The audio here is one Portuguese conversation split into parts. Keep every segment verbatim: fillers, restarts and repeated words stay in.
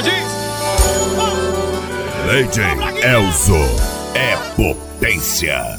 diz. Lady Elzo é potência.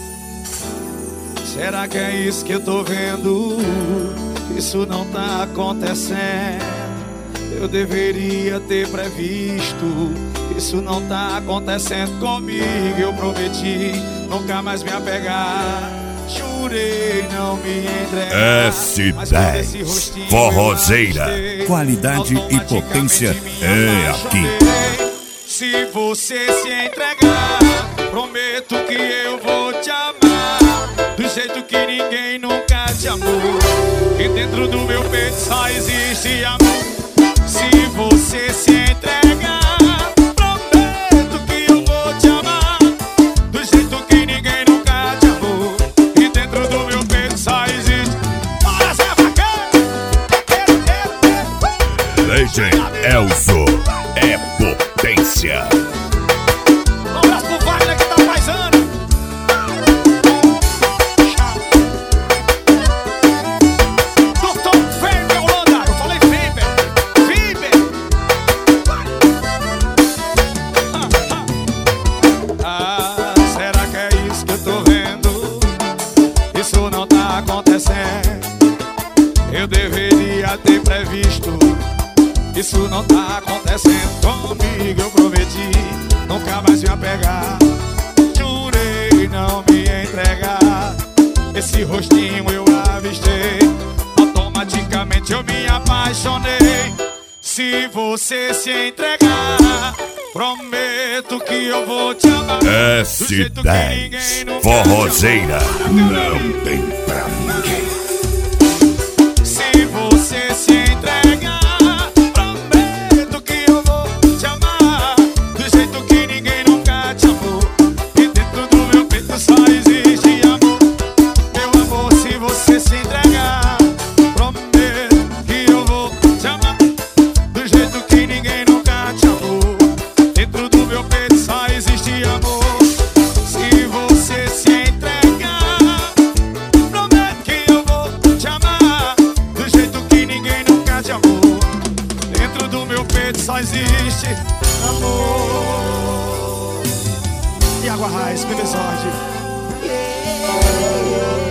Será que é isso que eu tô vendo? Isso não tá acontecendo. Eu deveria ter previsto. Isso não tá acontecendo comigo. Eu prometi nunca mais me apegar. Jurei não me entregar. S dez Forrozeira. Qualidade e potência é aqui. Se você se entregar, prometo que eu vou te amar do jeito que ninguém nunca te amou. E dentro do meu peito só existe amor. Se você se entregar, prometo que eu vou te amar do jeito que ninguém nunca te amou. E dentro do meu peito só existe. Bora, Zé Vaqueiro! Lady Elzo é potência. Um abraço pro Wagner que tá paisando. Doutor Weber Holanda, eu falei Weber. Weber. Ah, será que é isso que eu tô vendo? Isso não tá acontecendo. Eu deveria ter previsto. Isso não tá acontecendo comigo. Eu prometi nunca mais me apegar. Jurei não me entregar. Esse rostinho eu avistei. Automaticamente eu me apaixonei. Se você se entregar, prometo que eu vou te amar. S dez Forrozeira. Não tem pra ninguém. Se você se entregar, só existe amor. E Água Raiz, Bebezode. Yeah.